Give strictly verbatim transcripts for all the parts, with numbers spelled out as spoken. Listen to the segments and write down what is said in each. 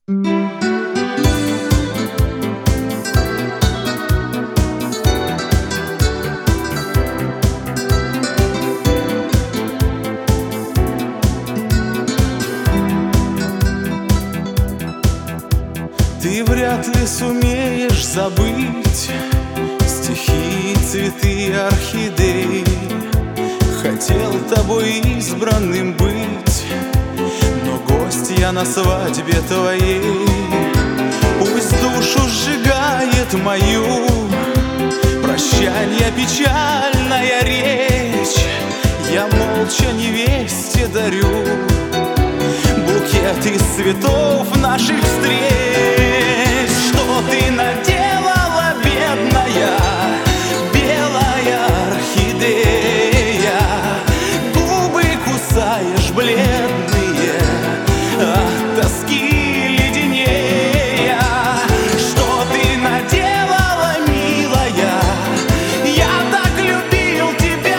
Ты вряд ли сумеешь забыть стихи, цветы, орхидеи. Хотел тобой избранным быть, но гость я на свадьбе твоей. Пусть душу сжигает мою прощанье, печальная речь. Я молча невесте дарю букет из цветов наших встреч. Что ты наделала, бедная белая орхидея? Губы кусаешь бледные, от тоски леденея. Что ты наделала, милая? Я так любил тебя,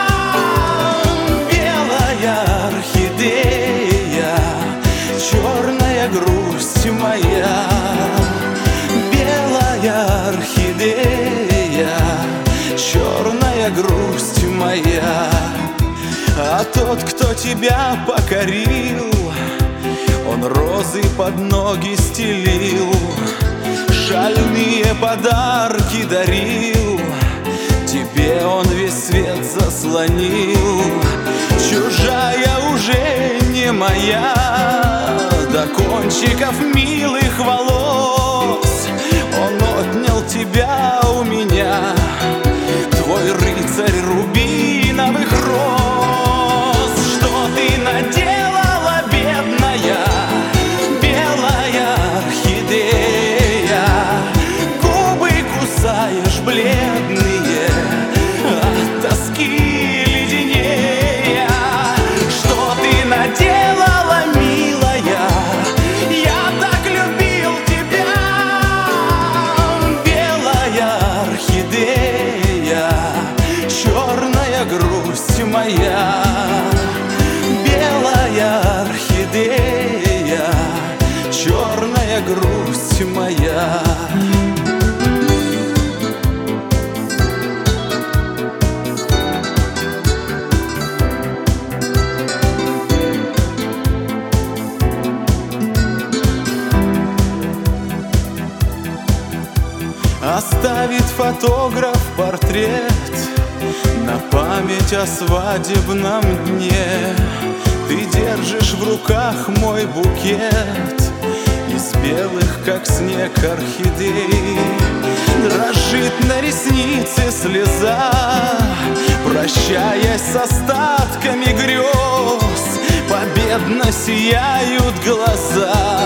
белая орхидея, черная грусть моя, белая орхидея, черная грусть моя. А тот, кто тебя покорил, он розы под ноги стелил, шальные подарки дарил, тебе он весь свет заслонил. Чужая уже не моя, до кончиков милых волос он отнял тебя у меня, твой рыцарь рубиновых роз. Что ты наделала, бедная белая орхидея? Губы кусаешь бледные, от тоски леденея. Что ты наделала, милая? Я так любил тебя, белая орхидея, черная грусть моя, белая орхидея, черная грусть моя. Оставит фотограф портрет на память о свадебном дне. Ты держишь в руках мой букет из белых, как снег, орхидей. Дрожит на реснице слеза, прощаясь с остатками грез. Победно сияют глаза,